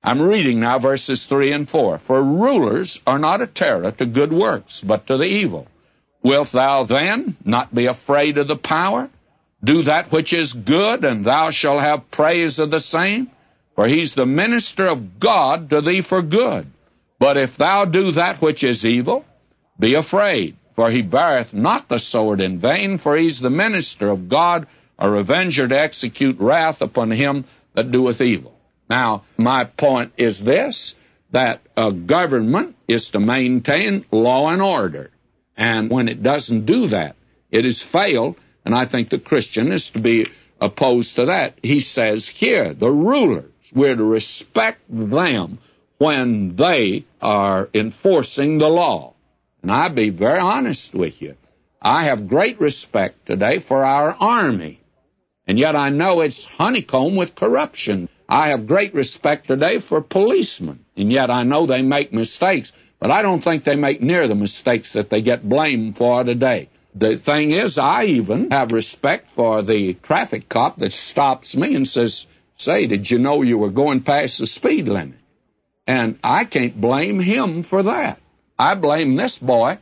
I'm reading now verses 3 and 4. For rulers are not a terror to good works, but to the evil. Wilt thou then not be afraid of the power? Do that which is good, and thou shalt have praise of the same. For he's the minister of God to thee for good. But if thou do that which is evil, be afraid. For he beareth not the sword in vain, for he's the minister of God, a revenger to execute wrath upon him that doeth evil. Now, my point is this, that a government is to maintain law and order. And when it doesn't do that, it has failed, and I think the Christian is to be opposed to that. He says here, the rulers, we're to respect them when they are enforcing the law. And I'll be very honest with you. I have great respect today for our army, and yet I know it's honeycombed with corruption. I have great respect today for policemen, and yet I know they make mistakes, but I don't think they make near the mistakes that they get blamed for today. The thing is, I even have respect for the traffic cop that stops me and says, say, did you know you were going past the speed limit? And I can't blame him for that. I blame this boy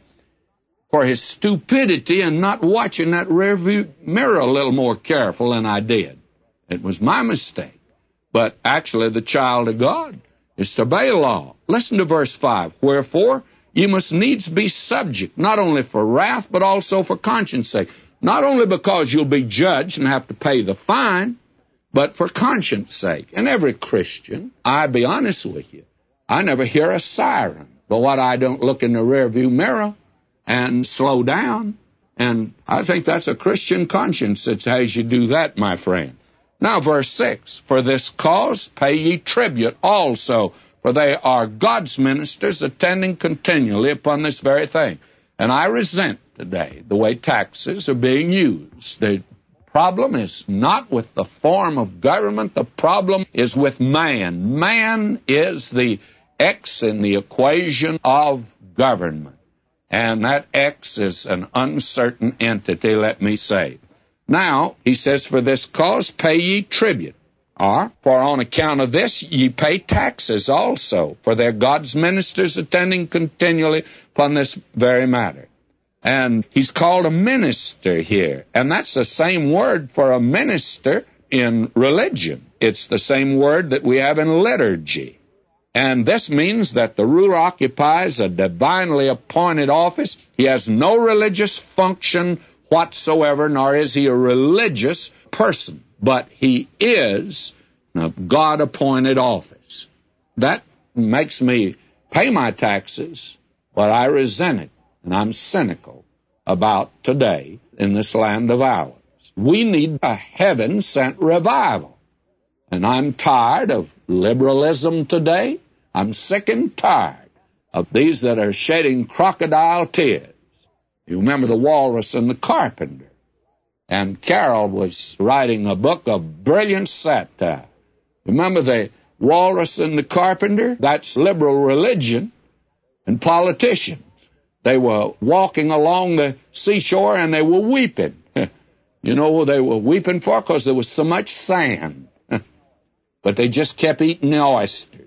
for his stupidity and not watching that rearview mirror a little more careful than I did. It was my mistake. But actually, the child of God is to obey law. Listen to verse 5. Wherefore, ye must needs be subject, not only for wrath, but also for conscience sake. Not only because you'll be judged and have to pay the fine, but for conscience sake. And every Christian, I'll be honest with you, I never hear a siren. But what I don't look in the rearview mirror and slow down. And I think that's a Christian conscience that has you do that, my friend. Now, verse 6, for this cause pay ye tribute also, for they are God's ministers attending continually upon this very thing. And I resent today the way taxes are being used. The problem is not with the form of government. The problem is with man. Man is the X in the equation of government. And that X is an uncertain entity, let me say. Now, he says, for this cause pay ye tribute. Or, for on account of this ye pay taxes also, for they're God's ministers attending continually upon this very matter. And he's called a minister here. And that's the same word for a minister in religion. It's the same word that we have in liturgy. And this means that the ruler occupies a divinely appointed office. He has no religious function whatsoever, nor is he a religious person. But he is a God-appointed office. That makes me pay my taxes, but I resent it, and I'm cynical about today in this land of ours. We need a heaven-sent revival. And I'm tired of liberalism today. I'm sick and tired of these that are shedding crocodile tears. You remember the walrus and the carpenter. And Carroll was writing a book of brilliant satire. Remember the walrus and the carpenter? That's liberal religion and politicians. They were walking along the seashore and they were weeping. You know what they were weeping for? Because there was so much sand. But they just kept eating the oysters.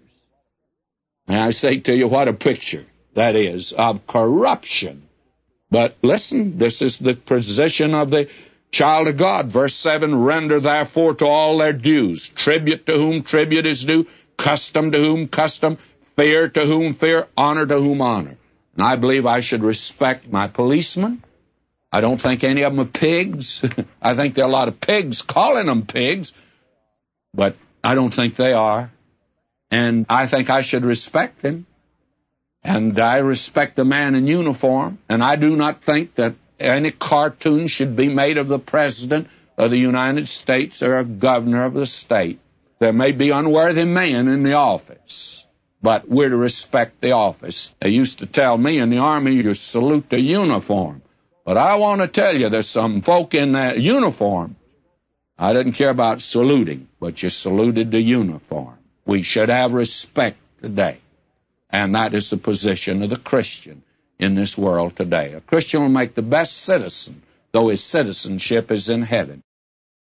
And I say to you, what a picture that is of corruption. But listen, this is the position of the child of God. Verse 7, render therefore to all their dues, tribute to whom tribute is due, custom to whom custom, fear to whom fear, honor to whom honor. And I believe I should respect my policemen. I don't think any of them are pigs. I think there are a lot of pigs calling them pigs, but I don't think they are. And I think I should respect them. And I respect the man in uniform. And I do not think that any cartoon should be made of the President of the United States or a governor of the state. There may be unworthy men in the office, but we're to respect the office. They used to tell me in the Army, you salute the uniform. But I want to tell you, there's some folk in that uniform. I didn't care about saluting, but you saluted the uniform. We should have respect today. And that is the position of the Christian in this world today. A Christian will make the best citizen, though his citizenship is in heaven.